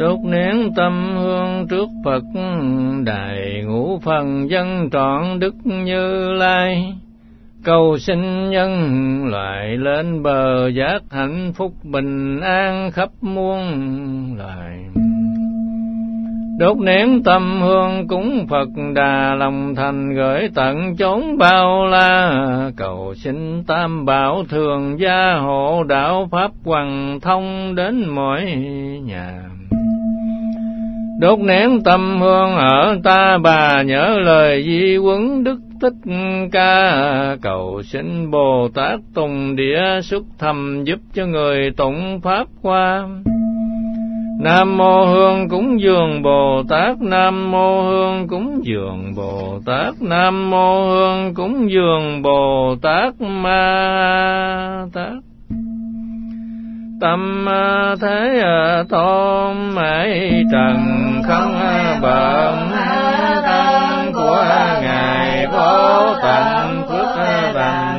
Đốt nén tâm hương trước Phật đài, ngũ phần dân trọn Đức Như Lai. Cầu xin nhân loại lên bờ giác hạnh phúc bình an khắp muôn loài. Đốt nén tâm hương cúng Phật Đà, lòng thành gửi tận chốn bao la. Cầu xin Tam Bảo thường gia hộ, đạo pháp hoằng thông đến mỗi nhà. Đốt nén tâm hương ở Ta Bà, nhớ lời di huấn Đức Thích Ca. Cầu xin Bồ Tát Tùng Địa xuất thầm giúp cho người tụng pháp qua. Nam mô Hương cúng dường Bồ Tát, Nam mô Hương cúng dường Bồ Tát, Nam mô Hương cúng dường Bồ Tát Ma Tát. Tâm thế tôn mãi trần không bận, thân của Ngài vô tận phước lành.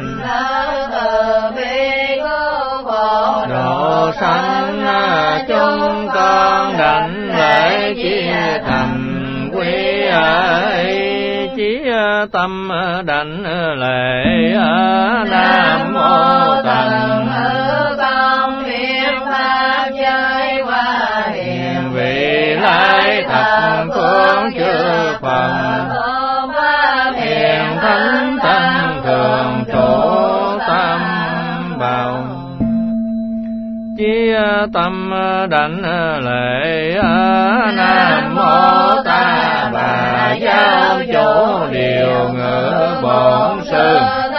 Độ sanh chúng con đảnh lễ chia thành quý ấy, chí tâm đảnh lễ Nam mô Tần Công Niệm Pháp giới qua hiền vị lai thập phương chư Phật, hiền thánh tăng thường trụ tâm bảo. Chí tâm đảnh lễ Nam mô Ta Bà giáo chủ điều ngự bổn sư.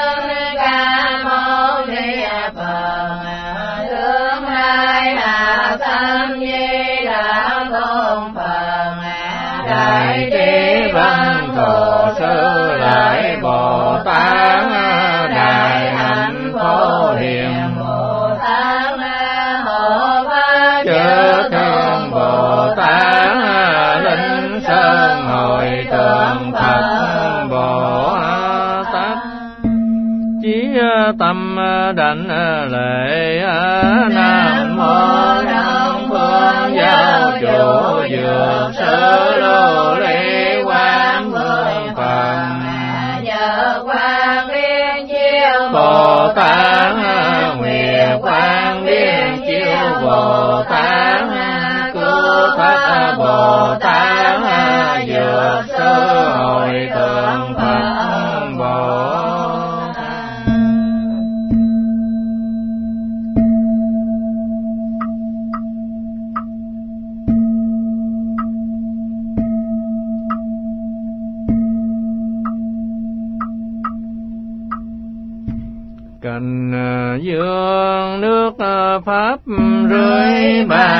Đại trí văn thù sư lợi Bồ Tát, đại hạnh phổ hiền Bồ Tát, hộ pháp chư thiên Bồ Tát, linh sơn hội tượng Phật Bồ Tát. Chí tâm đảnh lễ Nam mô Đông Phương giáo chủ dược sư Lô Ly Quán Vương Phật, nhờ Quang Liên chiêu Bồ Tát, nguyện Quang Liên chiêu Bồ Tát, cứu thoát Bồ Tát, dược sư hội tượng Phật Bồ Tát. Cành dương nước pháp rưới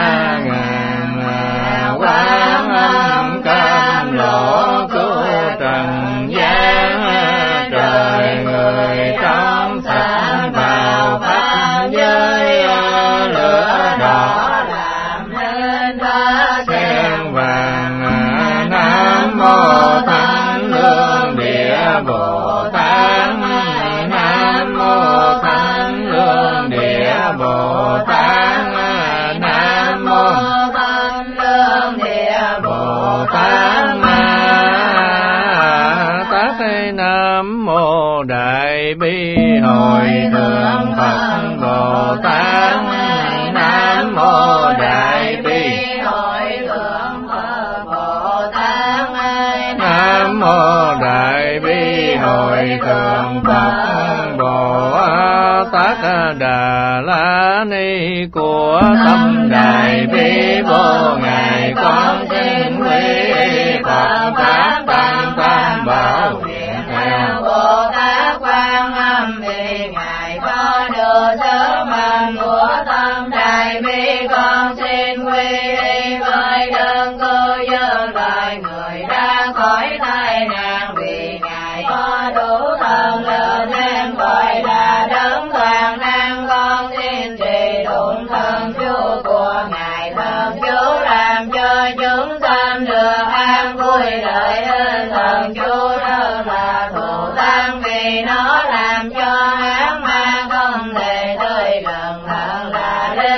3.000, Quán Âm cam lộ cứu trần gian. Trời người trong sanh vào pháp giới, lửa đỏ làm nên hoa sen vàng. Nam mô Thánh Lương Địa Bồ Tát, Nam mô Thánh Lương Địa Bồ Tát, Nam mô Thánh Lương Địa Bồ Tát Ma Tát. Nam mô Đại Bi Hội Thượng Phật Bồ Tát, Nam mô Đại Bi Hội Thượng Phật Bồ Tát, Nam mô Đại Bi Hội Thượng Phật Bồ Tát. Đà La Ni của tâm Đại Bi vô ngài con xin quy Phật Pháp Tăng Tam Bảo nguyện theo Bồ Tát Quan Âm, vì ngài có được sứ mệnh của tâm Đại Bi, con xin quy với đơn cư dân loài người ra khỏi tai nạn, vì ngài có đủ thần lực nên gọi là đấng toàn năng. Con xin trì tụng thần chú của ngài, thần chú làm cho chúng sanh được an vui lợi ích. Thần chú rất là thù tăng, vì nó làm cho ác ma không thể tới gần, thật là đế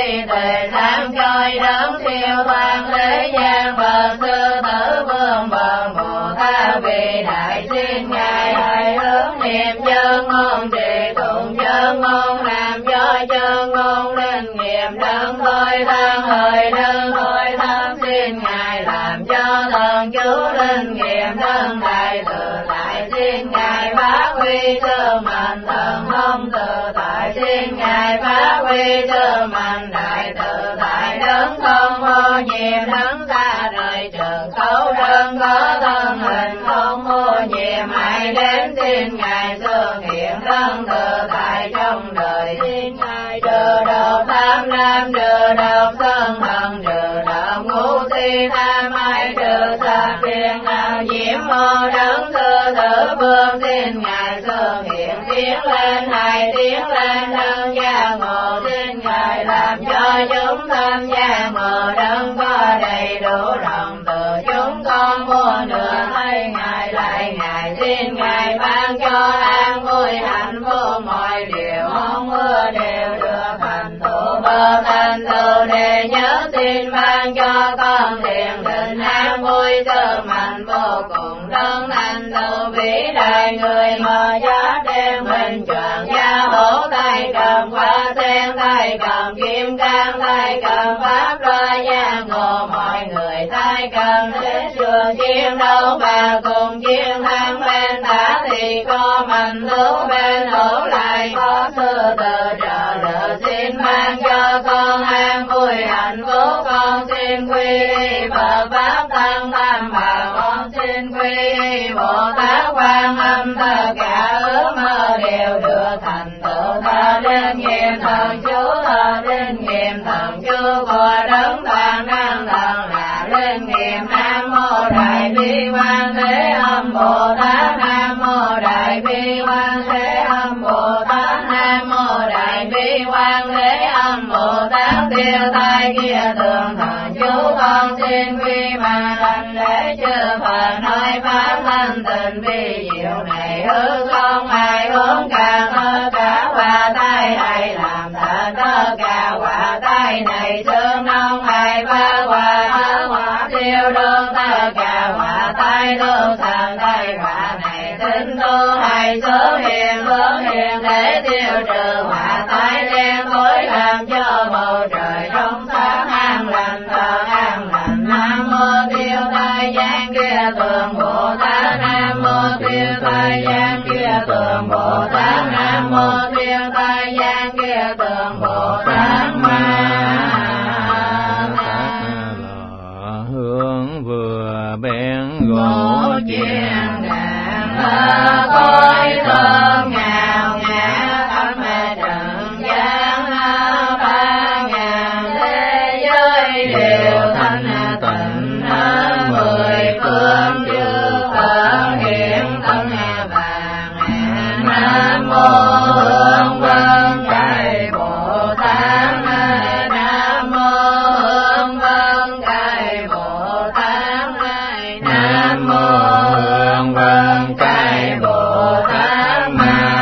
vi tề sáng chói đấng siêu thoát thế gian Phật sư tử vương bần Bồ Tát vì đại xin ngài hãy hướng niệm chân ngôn trì tụng chân ngôn làm cho chân ngôn linh nghiệm đấng thôi thang hơi đơn thôi thang xin ngài làm cho thần chú linh nghiệm đấng đại tự tại xin ngài phát huy sức mạnh thần thông tự tại xin ngài phát huy sức mạnh đại tự tại đấng không vô nhiệm đấng xa rời trường cấu đấng có thân hình không vô nhiệm hãy đến xin ngài xuất hiện đấng tự tại trong đời xin ngài trừ đầu tham lam trừ đầu sân hận trừ đầu ngũ si tham ái trừ sát phiền não nhiễm mơ đấng sư tử vương xin ngài xuất hiện tiến lên hãy tiến lên đấng gia ngộ xin ngài làm cho chúng tham gia ngộ đấng có đầy đủ lòng từ chúng con muôn nửa thấy ngài lại ngài xin ngài ban cho an vui hạnh phúc mọi điều mong ước đều được thành tựu bơ thành tựu để nhớ xin ban cho con thiền định an vui sức mạnh vô cùng đấng thành tựu vĩ đại người mờ giá đem mình trọn gia hổ tay cầm hoa sen tay cầm kim cang tay cầm pháp loa gia ngộ mọi người tay cầm thế trường chiến đấu và cùng chiến thắng bên tả thì có mạnh thú bên hữu lại có sư từ trợ đỡ xin ban cho con an vui hạnh phúc con xin quy y Phật pháp tăng tam bảo con xin quy y Bồ Tát Quan Âm tất cả ước mơ đều được thành tựu thờ linh nghiệm thần chú thờ linh nghiệm thần chú của đấng toàn năng thần là linh nghiệm Nam mô Đại Bi Quan Thế Âm Bồ Tát Nam mô Đại Bi Quan Thế Âm Bồ Tát Nam mô Đại Bi Quan Thế Âm Bồ Tát tiêu tai kia thường thần chú con xin quy mà thành lễ chư Phật nói pháp thanh tịnh vi diệu này hư không ai uống cả tất cả quả tai này làm thật tất cả quả tai này sương nông ai phá quả tiêu đương tất cả quả tai đương thần tai quả này tinh tu hay xuất hiện để tiêu trừ quả tai đen tối làm cho bầu trời trong sáng an lành thờ an lành. Nam mô tiêu tai gian kia tường Bồ Tát Nam mô tiêu tai gian kia tường Bồ Tát Nam mô tiêu tai gian kia tường Bồ Tát Ma hương vừa bén gỗ chiên đàn khói thơm ngào ngạt thắm trần gian ba ngàn thế giới đều thanh tịnh mười phương chư Phật hiện thân vàng. Nam mô Hương Vân Cai Bồ Tát Nam mô Hương Vân Cai Bồ Tát Nam mô Hương Vân Cai Bồ Tát Ma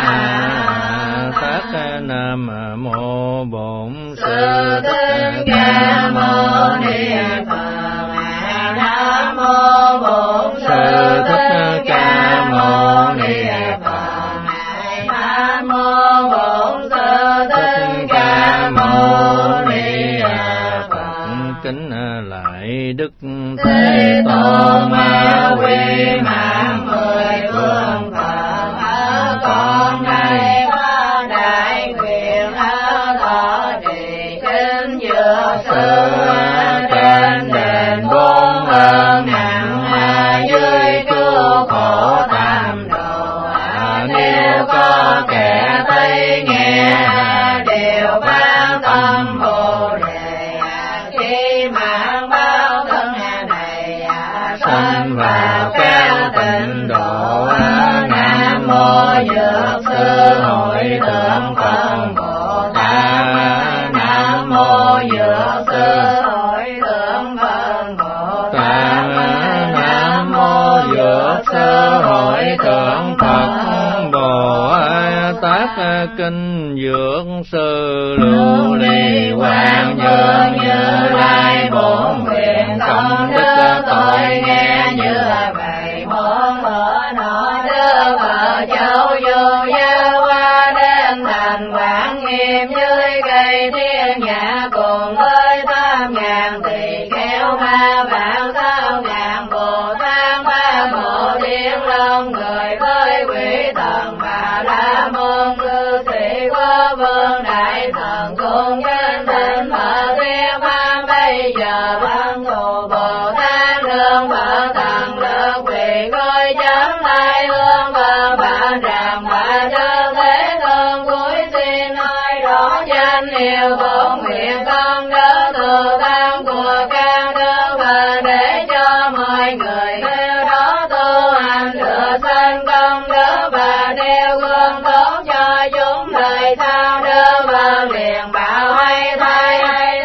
Tát Nam mô Bổn Sư Thích Ca Mâu Ni Phật. Nam mô Bổn Sư Thích Ca Mâu Ni Phật. Nam mô Bổn Sư Thích Ca Mâu Ni Phật. Kính lại Đức Thế Tôn quy mạng mười phương Phật con nay có đại quyền thọ trì kinh dược sư trên đền bốn ơn nặng dưới cứu khổ tam đồ. Nếu có kẻ thấy nghe đều phát tâm Bồ Đề khi mạng báo thân này sanh vào cao tịnh độ. Nam mô Dược Sư Hội Thượng Phật Bồ Tát. Nam mô Dược Sư Hội Thượng Phật Bồ Tát. Nam mô Dược Sư Hội Thượng Phật Bồ Tát. kinh dược sư lưu ly Quang Dương Như Lai bổn nguyện công đức tội nghe như vậy môn mở nọ đưa vợ cháu vô gia hoa đến thành Quảng Nghiêm dưới cây thiên nhã cùng với 8.000 tỳ kheo 3 vạn 6.000 Bồ Tát 3 bộ thiên long người với quỷ thần Bà La Môn cư sĩ của vương đại thần cùng trên thịnh mở thiên pháp bây giờ văn thù Bồ Tát đương vợ thần lực quỷ coi chấm lai hương và bạn rằng bà đơn thế thương cuối xin nói rõ danh hiệu bổn nguyện công đức từ tam của các đức và để cho mọi người theo đó tu hành được sanh công đức và nêu gương tốt cho chúng đời sau đưa vào liền bảo hay thay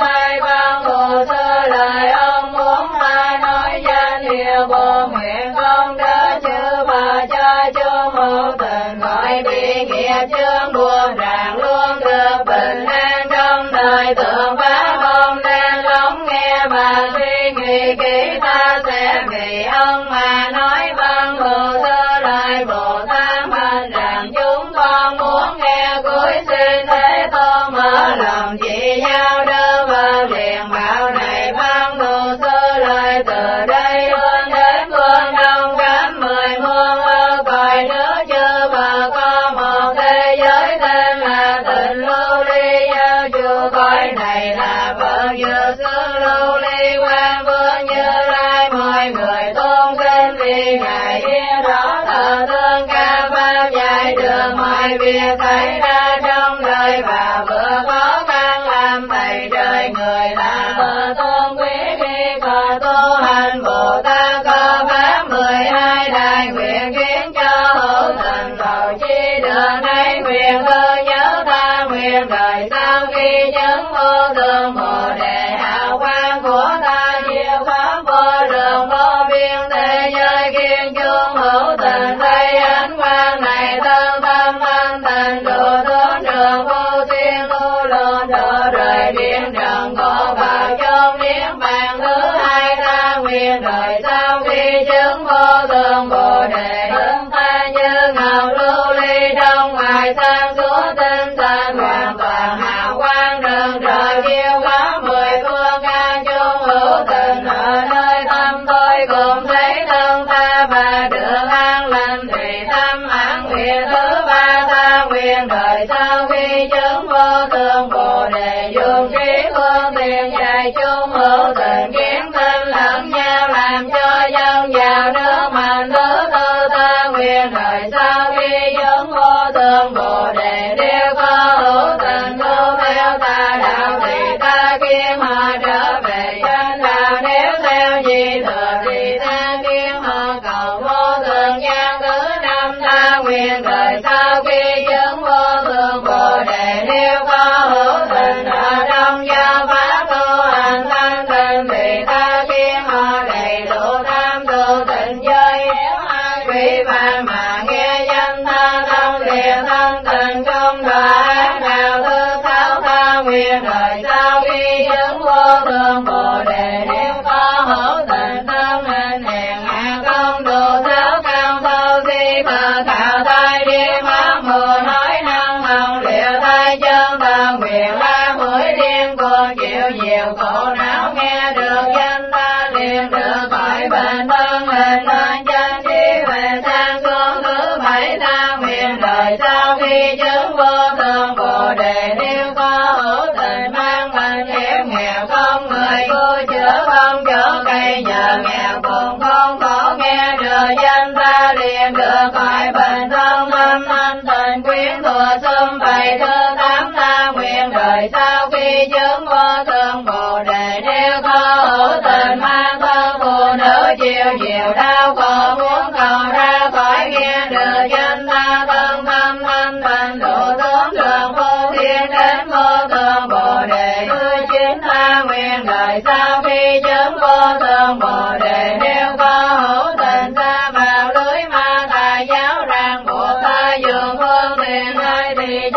văn thù sư lời ông muốn ta nói danh hiệu bổn nguyện công đức chư bà cho chúng hữu tình khỏi bị nghiệp chướng buồn ràng luôn được bình an trong đời tượng pháp ông đang lắng nghe và suy nghĩ kỹ ta sẽ vì ông mà nói văn thù sư lời Bồ Tát mạnh rằng chúng con muốn nghe cuối xin thế tôn mở lòng chỉ nhau đưa vào liền bảo này văn thù sư lời từ đây hướng đến phương đông khắp 10 muôn ơ cõi nước chư bà có một thế giới tên là Tịnh Lưu Ly giao chu cõi này là Phật Dược Sư Lưu Ly Quang Vương Như Lai mọi người tôn kính vì ngài biết rõ thờ thương ca pháp dạy được mọi việc xảy ra trong đời và vừa có căn làm thầy trời người là bờ tôn quý khi có tu hành Bồ Tát có pháp 12 đại nguyện khiến cho hữu tình cầu chi được nay nguyện cơ nhớ tha nguyện đời sau khi chứng vô thường Bồ Đề hào quang của ta diệu pháp vô đường vô biên thế giới khiến chúng hữu tình thấy ánh quang này thân tâm thanh tịnh độ thốn trường vô thiên lưu luôn độ rời điện trần có vào trong niết bàn thứ hai ta nguyện đời sau khi chứng vô thường Bồ Đề hướng ta như ngọc lưu ly trong ngoài sáng suốt tinh thần hoàn toàn hào quang rực rỡ chiếu khắp 10 phương ca chung hữu tình ở nơi tâm tôi cùng thấy thân ta và được an lành tùy tâm mãn nguyện thứ ba ta nguyện đời sau khi chứng vô thường Bồ Đề dùng trí phương tiện dạy chung hữu tình kiến tinh lẫn nhau làm cho dân giàu nước mạnh thứ tư ta nguyện đời sau khi chứng vô thường Bồ Đề đều có hữu tình tu theo ta đạo thì ta kiếm họ trở về chân đạo nếu theo di thừa thì ta kiếm họ cầu vô thường gian thứ năm ta nguyện đời sau khi chứng vô thường Bồ Đề nếu có hữu tình ở trong giáo pháp tu hành thanh tịnh thì ta kiếm họ đầy đủ tham tu tịnh giới nếu ai quý phạm mà nghe danh ta thông liền thanh tịnh công đoán đạo thứ sáu ta nguyện đời sau khi chứng vô thường Bồ Đề nếu có hữu tình tâm hình hèn hạ công độ sáu cao sâu si mà tạo thai đi pháp mùa nói năng hồng liệu thai chân ta nguyện la mũi điên cuồng chịu nhiều khổ não nghe được danh ta liền được khỏi bệnh thân hình thân chân trí về sang xuống thứ bảy ta nguyện đời sau khi chứng vô thường Bồ Đề nếu có hữu tình mang bệnh hiểm nghèo không người cứu chữa không chỗ cây nhờ nghèo cùng không khổ nghe được danh ta liền được khỏi bệnh thân tâm thanh tịnh quyến thừa xung vầy thứ tám ta nguyện đời sau khi chứng vô thường Bồ Đề nếu có hữu tình mang thân phụ nữ chịu nhiều đau khổ muốn cầu ra khỏi nghe được danh ta thân tâm thanh tịnh độ thốn đường vô thiên đến vô thường Bồ Đề thứ chín ta nguyện đời sau khi chứng vô thường Bồ Đề nếu có hữu tình ta vào lưới ma tà giáo ràng buộc ta dùng phương tiện nơi thì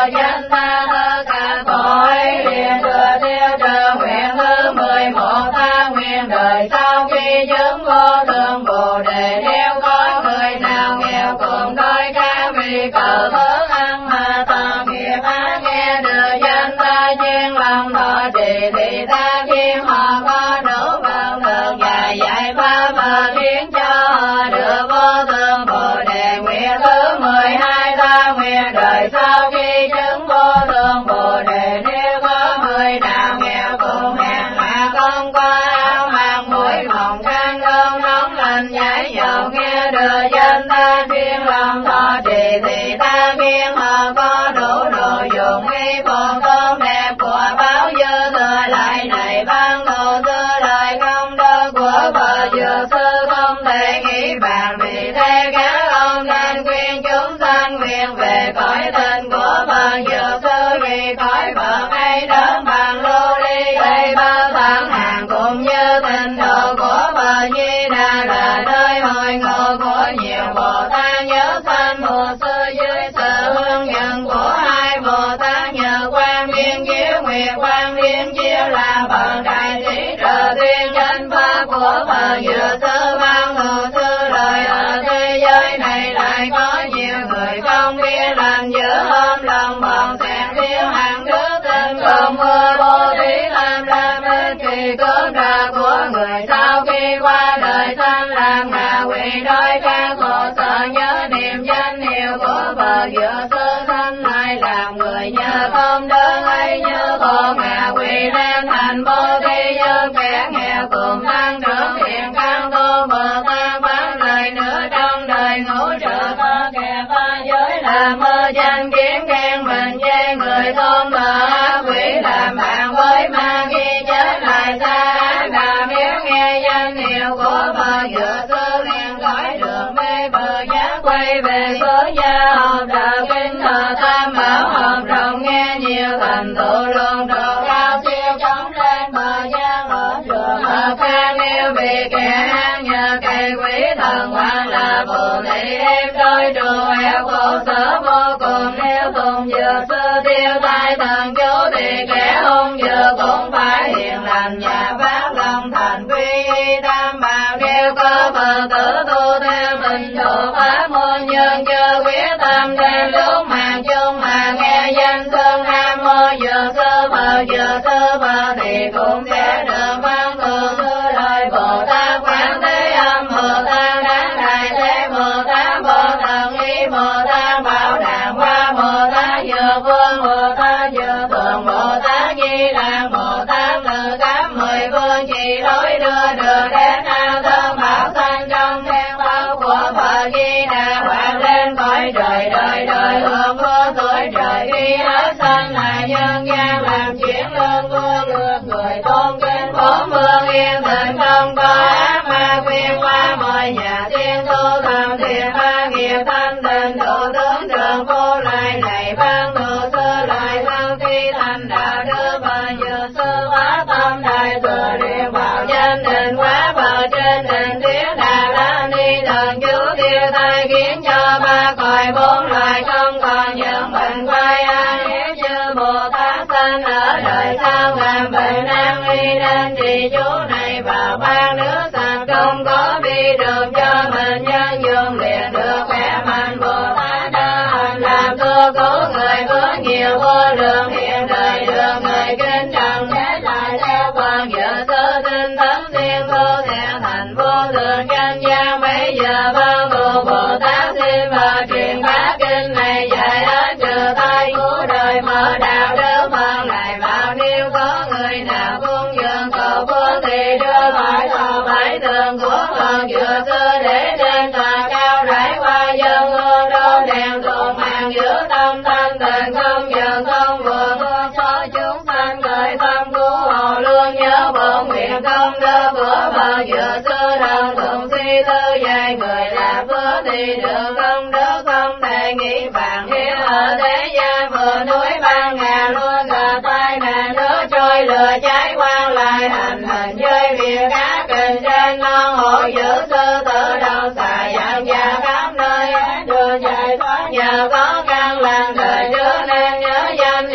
danh ta tất cả cõi liền thừa tiêu trừ nguyện thứ 11 tha nguyện đời sau khi chứng vô thượng Bồ Đề. Nếu có người nào nghèo cùng đôi các vị cầu thức ăn mà tạo nghiệp ác nghe được danh ta chuyên lòng thọ trì thì ta khiến họ có đủ bằng thường và dạy pháp mà khiến cho họ được vô thượng Bồ Đề. Nguyện thứ 12 tha nguyện đời sau khi chứng vô thượng Bồ Đề. Nếu có người nào nghèo cùng hèn hạ không có áo mặc mũi mỏng khăn không nóng lạnh nhảy dầu nghe được danh ta chuyên lòng thọ trì thì ta khiến họ có đủ đồ dùng y phục tốt đẹp của báo dư thừa lại này ban đồ sư đời công đức của bậc dược sư không thể nghĩ bàn. Vì thế các ông nên khuyên chúng sanh nguyện về cõi tình của bậc dược sư vì cõi bậc ấy đấng bằng lưu ly đây ba tháng hàng cũng như tình độ của bậc Di Đà là nơi hội ngộ của nhiều Bồ Tát. Nhớ sanh Bồ Sư dưới sự hướng dẫn của hai Bồ Tát nhờ Quan Liên Chiếu Nguyệt Quan Liên Chiếu là bậc đại sĩ trợ tuyên danh pháp của bậc dược sư ban thù sư đời. Ở thế giới này lại có nhiều người không biết lành giữ ôm lòng bọn xẹn thiếu hàng đức tin không mưa vô thí làm ích kỳ cướp đoạt của người sau khi qua đời sanh làm ngạ quỷ đói khát khổ sở. Nhớ niệm danh hiệu của bậc dược sư sanh lại làm người nhờ công đức ấy như khổ ngạ quỷ nên thành vô thi như kẻ nghèo cùng tăng trưởng thiện căn tu Bồ Tát phát lời nữa trong đời ngũ trợ có kẻ phá giới làm mơ danh kiến khen mình chê người tôn bờ ác quỷ làm bạn với ma khi chết lại xa đà. Nếu nghe danh hiệu của bậc dược sư liền cõi đường mê bờ giác quay về số gia học đạo kinh thờ tam bảo học rộng nghe nhiều thành tựu luôn độ cao siêu chống lên bờ giác ở trường hợp khác. Nếu bị kẻ ác nhờ cậy quỷ thần hoặc là phù thị êm đôi trù eo khổ sở vô cùng. Nếu cùng dược sư tiêu tai thần chú thì kẻ hung dược cũng phải hiền lành và phát lòng thành quy y tam bảo. Nếu có Phật tử tu theo tình độ pháp môn nhân chớ quyết tâm đến lúc mạng chung mà nghe danh xưng Nam Mô Dược Sư Phật Dược Sư Phật thì cũng sẽ được văn thù sư đời Bồ Tát Quán Thế Âm Bồ Tát Đáng Đại Thế Bồ Tát Bồ Thần Y Bồ Tát Bảo Đàng Hoa Bồ Tát Dược Vương Bồ Tát Dược Thượng Bồ Tát Di Đà Bồ Tát từ các 10 phương chỉ đối đưa được đến ao thơm bảo sanh trong thiên bao của Phật Di Đà hoặc lên cõi trời đời đời hưởng vô tuổi trời khi hết sanh là nhân gian làm chuyện lương vua được người tôn kính bốn phương yên tịnh không có ác ma khuyên qua mọi nhà tiên tu thầm thiện ba nghiệp thanh tịnh độ tướng trường vô lại này ban thù sư lại sau khi thành đạo đưa bờ dược sư hóa tâm đại thừa điện vào danh định quá bờ trên định tiếng Đà La Ni thần chú tiêu tai khiến cho ba cõi bốn loài không còn những bệnh quay an. Nếu như Bồ Tát sanh ở đời sau làm bệnh an y nên trì chú này vào ba nước sạch không có bi được cho mình nhân dùng liền được khỏe mạnh. Bồ Tát đã hành làm tu cứu người có nhiều vô lượng hiện đời được người kính trọng thế lại theo Phật dược sư tinh tấn siêng tu sẽ thành vô thượng chánh giác. Bây giờ ban thù Bồ Tát xin vào truyền bá kinh này dạy hết trừ tai của đời mở đạo đức Phật lại vào. Nếu có người nào cung dường cầu vô thì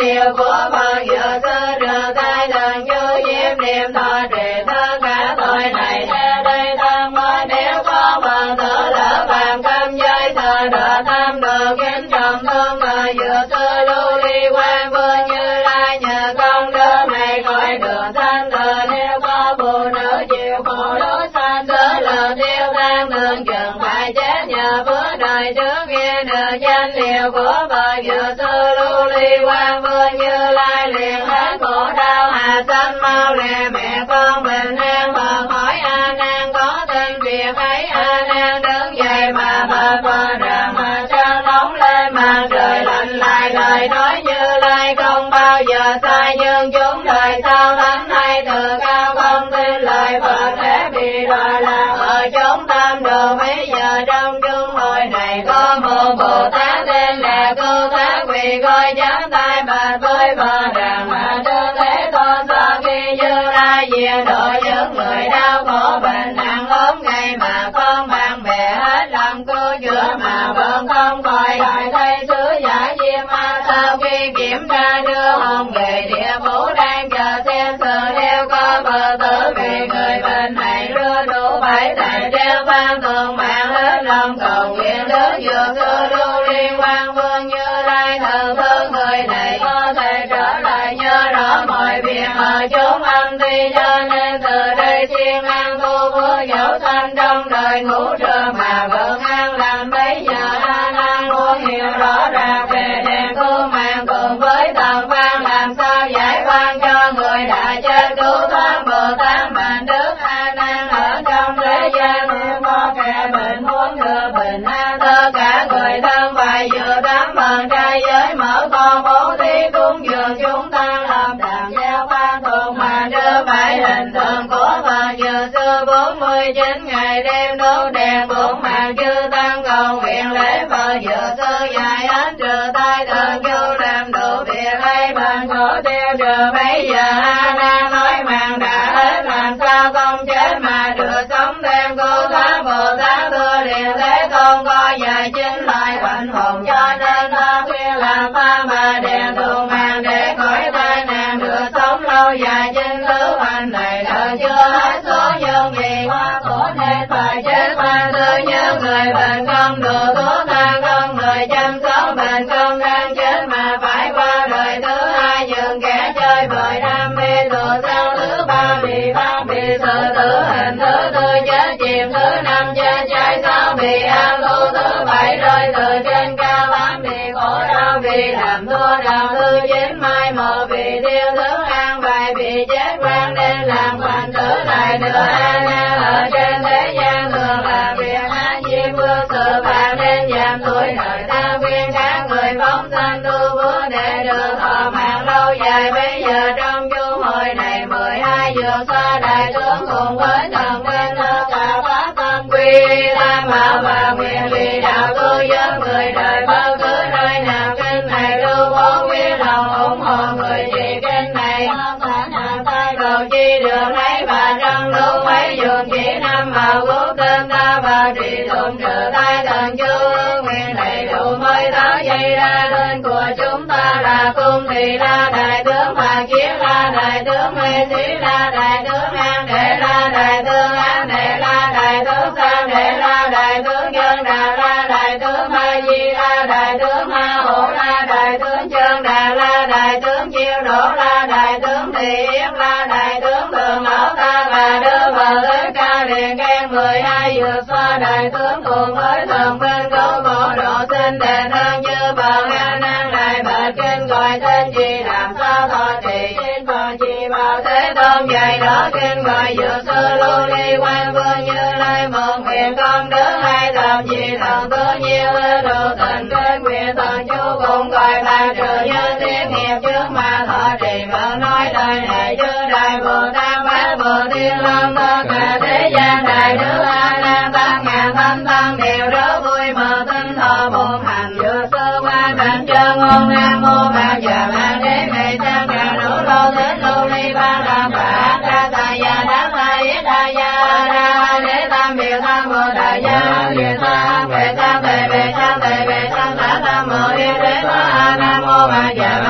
điều của Phật vừa xưa trừ tai thần chú diêm niệm thọ trì tất cả tội này sẽ đây thân mới nếu có Phật tử lỡ phàm cấm giới thừa đọ tham đồ kính trọng thương thời vừa xưa lưu ly quan vương Như Lai nhờ công đức này khỏi đường sanh tử nếu có phụ nữ chịu khổ đốt sanh tử lờ tiêu tan thường chừng phải chết nhờ phước đời trước kia được danh hiệu của Phật vừa xưa lưu ly quan vương Như Lai liền hết khổ đau hà sanh mau lẹ mẹ con bình an Phật hỏi A Nan có tên việc ấy A Nan đứng dậy mà bạch Phật rằng mà trăng nóng lên mà trời lạnh lại lời nói Như Lai không bao giờ sai nhưng chúng đời sau thánh hay từ cao không tin lời Phật để bị đọa lạc ở chốn tam đồ. Bây giờ trong chúng hội này có một Bồ Tát tên là Cưu Thác quỳ coi chắp tay bạch với Phật rằng mà Đức Thế Tôn sau khi Như Lai diệt độ những người đau khổ bệnh nặng ốm ngày mà con bạn bè hết lòng cứu chữa mà vẫn không khỏi lại thấy sứ giả Diêm Ma sau khi kiểm tra đưa hồn về địa phủ đang chờ xem sự theo có Phật tử vì người bệnh này đưa đủ bảy thầy treo ban thường mạng hết lòng cầu nguyện đức dược sư lưu liên quan vương Như Lai thần thương người này có thể trở lại nhớ rõ mọi việc ở chốn âm ti cho nên từ đây siêng năng tu phước dẫu sanh trong đời ngũ trưa mà vẫn an lành. Bây giờ A Nan muốn hiểu rõ ràng về đèn cứu mạng cùng với thần văn làm sao giải oan cho người đã chết cứu thoát Bồ Tát mạnh đức A Nan ở trong thế gian nếu có kẻ bệnh muốn được bình an tất cả người thân phải dự đám phần trai giới mở con bố thí cúng dường chúng ta làm đàn gieo ban thuần mà đưa phải hình tượng của Phật vừa xưa 49 ngày đêm đốt đèn bốn mạng chư tăng cầu nguyện lễ Phật vừa xưa dài hết trừ tai thần chú làm đủ việc hay bằng khổ tiêu trừ. Bây giờ A Nan nói mạng đã hết làm sao không chết mà được sống thêm cứu thoát Bồ Tát thưa liền Thế Tôn có dạy chính lại quạnh hồn cho nên ta khuyên làm pha mà đèn thuần mạng để khỏi tai nạn được sống lâu dài. Chính thứ hành này đời chưa hết số nhân vì quá khổ nên phải chết mà tư như người bệnh không được thuốc thang không người chăm sóc bệnh không đang chết mà phải qua đời. Thứ hai dừng kẻ chơi bời đam mê thừa sau. Thứ ba bị pháp bị sự tử hình. Thứ tư chết chìm. Thứ năm chết cháy. Sáu bị an tu. Thứ bảy rơi từ trên cao. Tám bị khổ đau vì làm thua đạo. Thứ chín mai một bị tiêu. Thứ an bài bị chết quan nên làm hoàng tử lại được. A Nan ở trên thế gian thường làm việc A Di vương sự phạt nên giảm tuổi đời ta khuyên các người phóng sanh tu phước để được thọ mạng lâu dài. Bây giờ trong chu hội này 12 dược xoa đại tướng cùng với thần bên tất cả pháp tâm quy tham mạo và nguyện vì đạo tu giúp người đời bất cứ nơi nào kinh này lưu bố quyết lòng ủng hộ người trì kinh này phản hạ tay cầu chi được thấy và trong lúc ấy dùng chỉ năm màu quốc tên ta và trì tụng trừ tai thần chú nguyện đầy đủ mới tháo dây ra lên của chúng ta là cung thì la đại tướng Phạt Chiến la đại tướng Mê Sĩ la đại tướng An Đệ la đại tướng An Đệ la đại tướng Sang Đệ la đại tướng Dân Đà la đại tướng Ma Di la đại tướng Ma Hổ la đại tướng Chân Đà la đại tướng Chiêu Đỗ la đại tướng Thị Yết la đại tướng Thường Mẫu ta và đưa vào tới ca liền khen 12 dược xoa đại tướng cùng với thần bên cố bộ độ sinh đền hơn như bờ A Nan lại bạch kinh gọi tên gì làm sao thọ trì xin Phật chỉ bảo Thế Tôn dạy đó kinh gọi dược sư lưu ly quan vương Như Lai một nguyện công đức hai thập gì thần cứ nhiều độ tình kết nguyện thần chú cùng gọi bà trừ nhân thiết nghiệp trước mà thọ trì vẫn nói lời này chư đại Bồ Tát bát Bồ Thiên Long tất cả thế gian đại đức A Nan tăng ngàn thanh tăng đều rất vui mừng tinh thọ một hành dược sư qua cảnh chân ngôn Nam mô Bạc Già Ma Đế ngày sang cả nỗ lô thích lưu ly ba làm bạc đa tài gia đáng lai yết đa gia đa đế tam biểu tham mô đại gia liệt tham về tham về về tham về về tham tá tham mô yết đế ma Nam mô Bạc Già Ma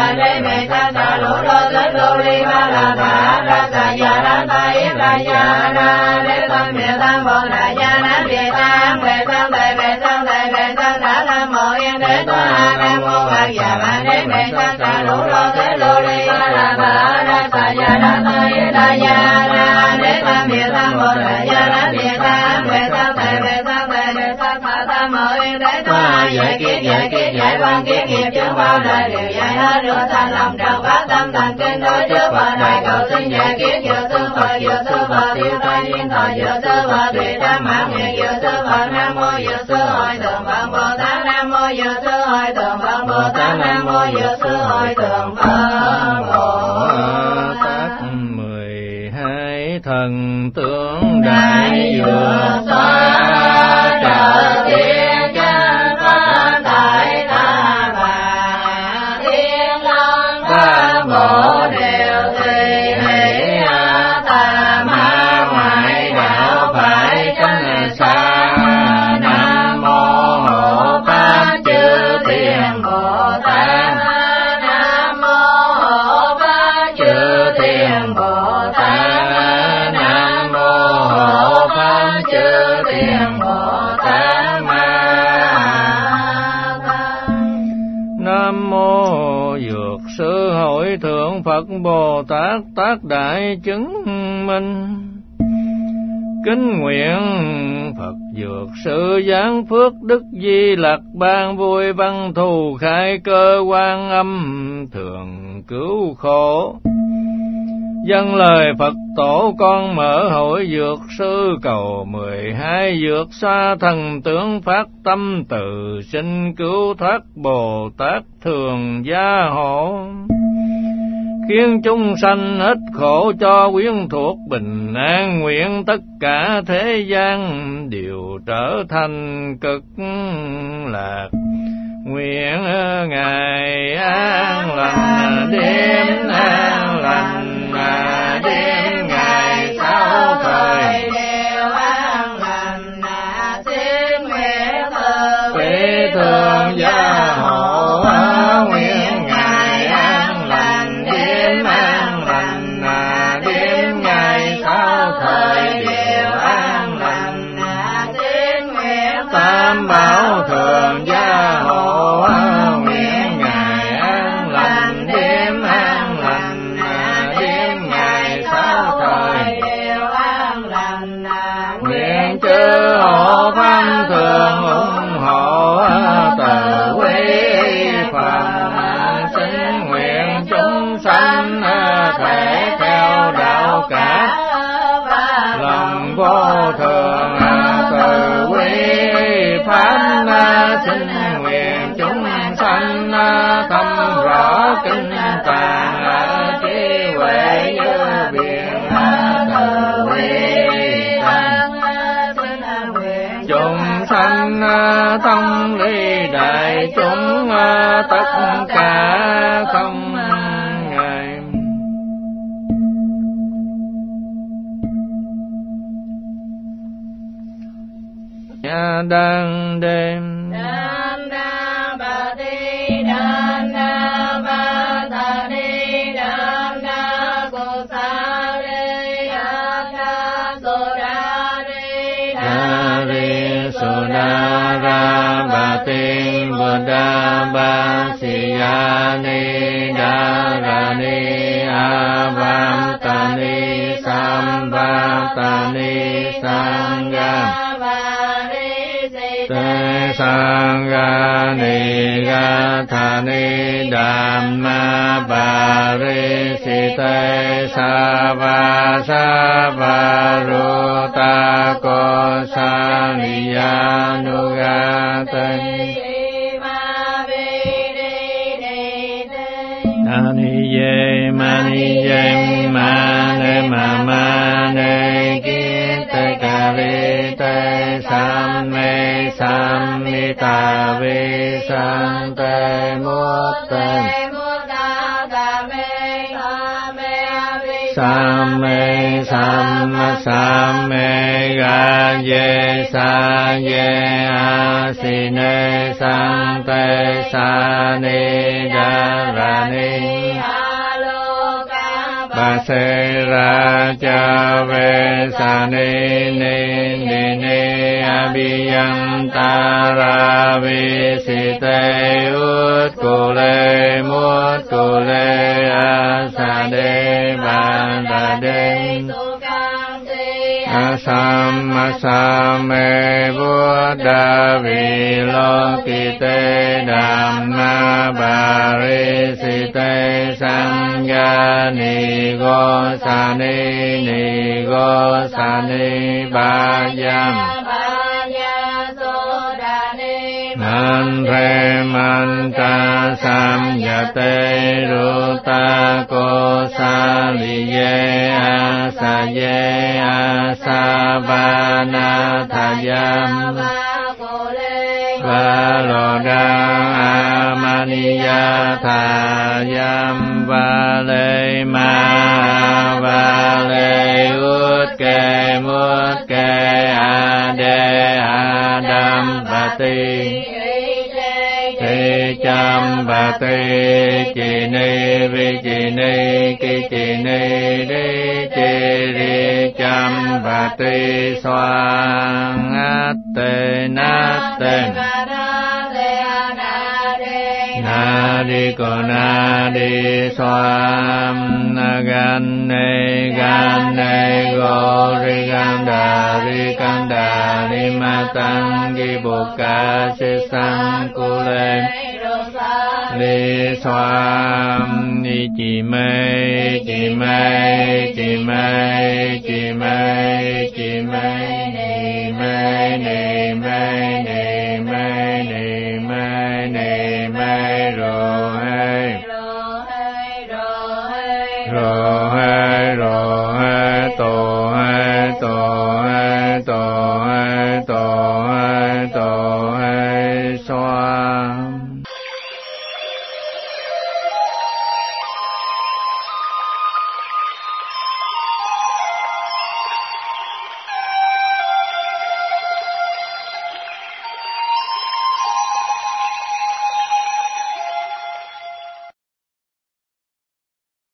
ba đế mê sa sa lô lô tê lô li ba la ta ra sa ya ra ta y ra ya ra đế tam địa tam bồ đại gia na địa tam về tam tề về tam tề về tam sa nam mô yên đế ta nam mô a ya ba đế mê sa sa lô lô tê lô li ba la ta ra sa ya ra ta y ra ya ra đế tam địa tam bồ đại gia na địa tam về tam tề về tam tề về tam sa nam mô yên đế ta giải kiết giải quan kiết nghiệp chướng bao đời đều giải hết đưa thanh lòng trần phát tâm thành kinh đối trước và đại cầu xin giải kiết vừa sư Phật tiêu tai duyên thọ vừa sư Phật tùy tam mãn nguyện vừa sư Phật nam mô vừa sư hội thượng Phật Bồ Tát nam mô vừa sư hội thượng Phật Bồ Tát nam mô vừa sư hội thượng Phật Bồ Tát 12 thần tướng đại vừa xóa trợ thiên chân pháp tại ta bà thiên long ta bồ đều tùy hỷ ta ma ngoại đạo phải tránh xa nam mô hộ pháp chư thiên bồ tát nam mô hộ pháp chư thiên bồ tát nam mô hộ pháp chư thiên bồ tát Nam mô Dược Sư Hội Thượng Phật Bồ Tát Tác Đại Chứng Minh. Kính nguyện Phật Dược Sư giáng phước đức Di Lặc ban vui văn thù khai cơ quan âm thường cứu khổ. Dâng lời Phật tổ con mở hội Dược Sư cầu 12 dược xoa thần tướng phát tâm từ sinh cứu thoát Bồ Tát thường gia hộ. Khiến chúng sanh hết khổ cho quyến thuộc bình an, nguyện tất cả thế gian đều trở thành cực lạc. Nguyện ngày an lành đêm an lành, đêm ngày sáu thời đều an lành. Xin nguyện từ quý thường gia hộ, nguyện ngày an lành đêm an lành, đêm ngày sáu thời đều an lành. Xin nguyện tam bảo thường gia hộ, nguyện ngày an lành đêm an lành, đêm ngày sáu thời đều an lành. nguyện chư hộ pháp thường ủng hộ từ quý Phật. Xin nguyện chúng sanh thể theo đạo cả lòng vô thường từ quý pháp. Xin nguyện chúng sanh thâm rõ kinh tạng, trí huệ như biển từ quý tăng. Chúng sanh thông lý đại chúng tất cả không ngại. Nhà đang đêm Đam đa bà di đam đa ba ta di đam đa cô sa di đam đa so đa di đa ri so đa ra ba tin bồ đa ba si ya ni đa ra ni a vam ta ni sam va ta ni sang ga te sang ga ni ga tha ni đam ma ba ri si te sa va ru ta ko sa ni ya nu ga te ni ye ma ne ki te ka vi te sam mi ta vi san te mut te sa me sam sa me ga ye sa ye a si ne sang te sa ni da ra ni ba se ra cha ve sa ni ni ni ni a bi yang ta ra vi si te ut cô lê mút cô lê a sa đê ba đa đê a sa me bút đa vi lo ki te đam na ba ri si te sang ya ni go sa ni go sa ni ba yam man re man ta sam ya te ru ta ko sa li ye a sa ba na tha yam va lo da a ma ni ya tha yam va le ut ke a de a dam ba ti cham ba ti chi ni vi chi ni ki chi ni đi chi ri cham ba ti soang át te nát te na di ko na di soam na gan ne go ri gan da ri ma tăng gi bu ca se sang cu le li soam ni chi mê chi mê chi mê chi mê chi mê ni mê ni mê ni mê ni mê ni mê ro hey ro